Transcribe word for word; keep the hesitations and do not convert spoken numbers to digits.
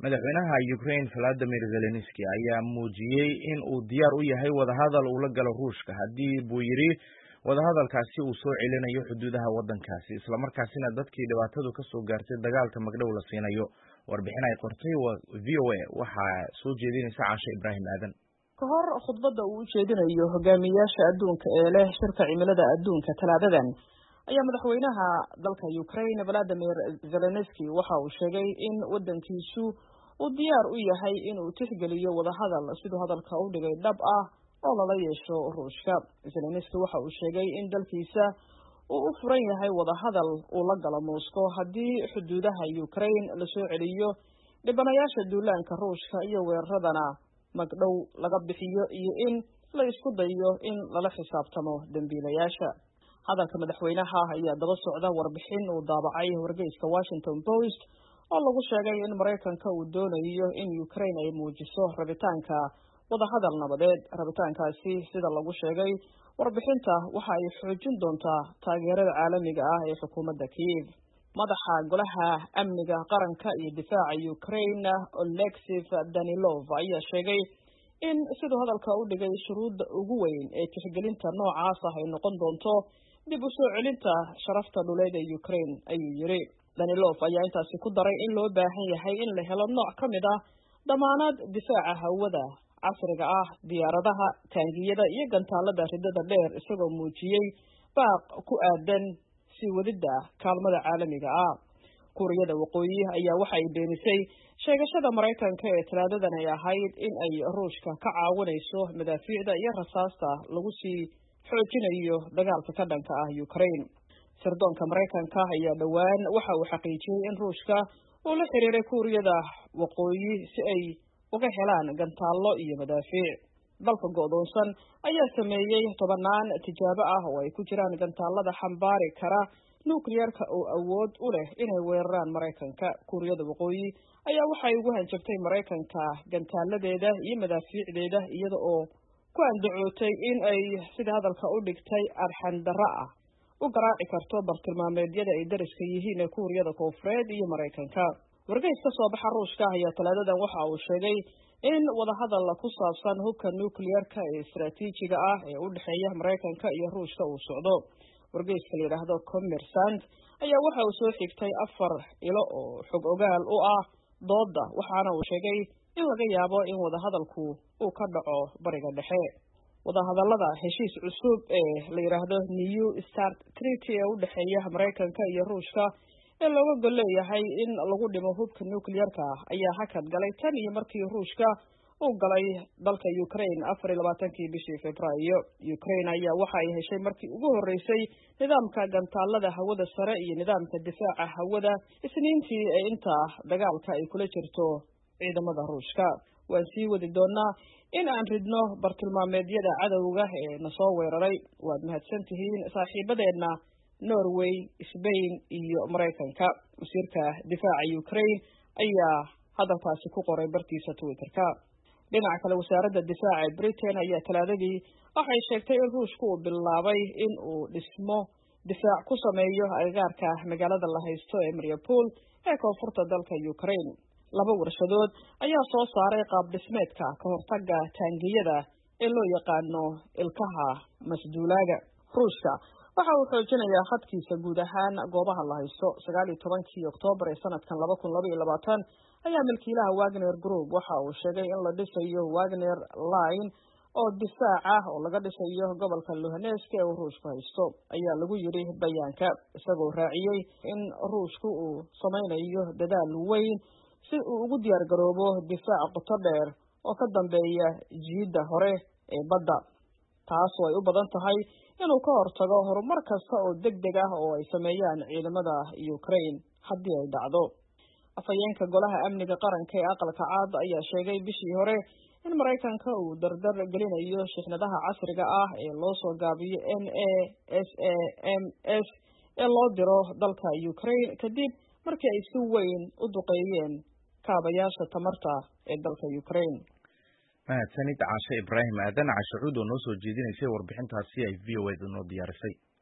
madaxweynaha Ukraine Volodymyr Zelensky ayaa muujiyay in uu diyaar u yahay wadahadal uu la galo Ruushka haddii buu yiri wadahadalkaasi uu soo celinayo xuduudaha waddankaasi isla markaasina dadkii dhibaatadu ka soo gaartay dagaalka magdhow la siinayo. Warbixin ay qortay V O A waxaa soo jeedinaysa Caasha Ibraahim Aadan. ka hor khudbadda uu u jeedinayo hogaamiyayaasha adduunka ee leh shirka cimilada adduunka talaadadan ayaa madaxweynaha dalka Ukraine Volodymyr Zelensky waxa uu sheegay in waddankiisu uu diyaar u yahay in uu tixgeliyo wadahadal sidoo hadalka u dhigay dhab ah oo lala yeesho Ruushka. Zelensky waxa uu sheegay in dalkiisa uu u furan yahay wadahadal uu la galo Moscow haddii xuduudaha Ukraine la soo celiyo dhibanayaasha duulaanka Ruushka iyo weeraradana magdhow laga bixiyo iyo in la isku dayo in lala xisaabtamo dambiilayaasha. hadalka madaxweynaha ayaa daba socda warbixin uu daabacay wargeyska Washington Post oo lagu sheegay in Mareykanka uu doonayo in Ukraine ay muujiso rabitaanka wadahadal nabadeed. rabitaankaasi sida lagu sheegay warbixinta waxa ay xoojin doontaa taageerada caalamiga ah ee xukuumadda Kiev. madaxa golaha amniga qaranka iyo difaaca Ukraine Oleksiy Danilov ayaa sheegay in sidoo hadalka u dhigay shuruudda ugu weyn ee tixgelinta noocaas ah ay noqon doonto dib u soo celinta sharafta dhuleed ee Ukraine ayuu yiri. Danilov ayaa intaasi ku daray in loo baahan yahay in la helo nooc ka mid ah damaanad difaaca hawada casriga ah, diyaaradaha, taangiyada iyo gantaalada ridada dheer, isagoo muujiyay baaq ku aadan sii wadida kaalmada caalamiga ah. Kuuriyada Waqooyi ayaa waxa ay beenisay sheegashada Mareykanka ee talaadadan ay ahayd in ay Ruushka ka caawinayso madaafiicda iyo rasaasta lagu sii xoojinayo dagaalka ka dhanka ah Ukraine. sirdoonka Mareykanka ayaa dhawaan waxa uu xaqiijiyay in Ruushka uu la xiriiray Kuuriyada Waqooyi si ay uga helaan gantaallo iyo madaafiic. dalka go'doonsan ayaa sameeyay tobanaan tijaabo ah oo ay ku jiraan gantaalada xambaari kara nuclearka oo awood u leh inay weeraraan Mareykanka. Kuuriyada Waqooyi ayaa waxay ugu hanjabtay Mareykanka gantaaladeeda iyo madaafiicdeeda iyada oo ku andacootay in ay sida hadalka u dhigtay arxan darro ah u garaaci karto bartilmaameedyada ay dariska yihiin ee Kuuriyada Koonfureed iyo Mareykanka. wargeys ka soo baxa Ruushka ayaa talaadadan waxa uu sheegay in wadahadal ku saabsan hubka nuclearka ee istiraatiijiga ah ee u dhexeeya Mareykanka iyo Ruushka uu socdo. wargeyska la yiraahdo Kommersant ayaa waxa uu soo xigtay afar ilo oo xog ogaal u ah dooda, waxaana uu sheegay in laga yaabo in wadahadalku uu ka dhaco bariga dhexe. wadahadalada heshiis cusub ee la yiraahdo New Start Treaty ee u dhexeeya Mareykanka iyo Ruushka ee looga gol leeyahay in lagu dhimo hubka nuclearka ayaa hakad galay tan iyo markii Ruushka uu galay dalka Ukraine afar iyo labaatankii bishii Febraayo. Ukraine ayaa waxa ay heshay markii ugu horeysay nidaamka gantaalada hawada sare iyo nidaamka difaaca hawada isniintii ee inta dagaalka ay kula jirto ciidamada Ruushka. waan sii wadi doonaa in aan ridno bartilmaameedyada cadowga ee na soo weeraray. waad mahadsantihiin saaxiibadeena Norway, Spain iyo Mareykanka. wasiirka difaaca Ukraine ayaa hadalkaasi ku qoray bartiisa Twitter-ka. dhinaca kale wasaaradda difaaca Britain ayaa talaadadii waxay sheegtay in Ruushku uu bilaabay in uu dhismo difaac ku sameeyo agagaarka magaalada la haysto ee Mariupol ee koonfurta dalka Ukraine. laba warshadood ayaa soo saaray qaab dhismeedka ka hortagga taangiyada ee loo yaqaano ilkaha masduulaaga. Ruushka waxa uu xoojinayaa khadkiisa guud ahaan goobaha la haysto. sagaal iyo tobankii Oktoobar ee sanadkan laba kun laba iyo labaatan ayaa milkiilaha Wagner Group waxa uu sheegay in la dhisayo Wagner Line oo difaac ah oo laga dhisayo gobolka Luhansk ee uu Ruushku haysto, ayaa lagu yiri bayaanka, isagoo raaciyay in Ruushku uu sameynayo dadaal weyn si uu ugu diyaar garoobo difaac qoto dheer oo ka dambeeya jiidda hore ee badda, taas oo ay u badan tahay inuu ka hortago horumar kasta oo degdeg ah oo ay sameeyaan ciidamada Ukraine haddii ay dhacdo. afhayeenka golaha amniga qaranka ee aqalka cad ayaa sheegay bishii hore in Mareykanka uu dardar gelinayo shixnadaha casriga ah ee loo soo gaabiyo N A S A M S ee loo diro dalka Ukraine kadib markii ay si weyn u duqeeyeen kaabayaasha tamarta ee dalka Ukraine. mahadsanid Caasha Ibraahim Aadan. Caasha Cuud oo noo soo jeedinaysay warbixintaasi ay V O A noo diyaarisay.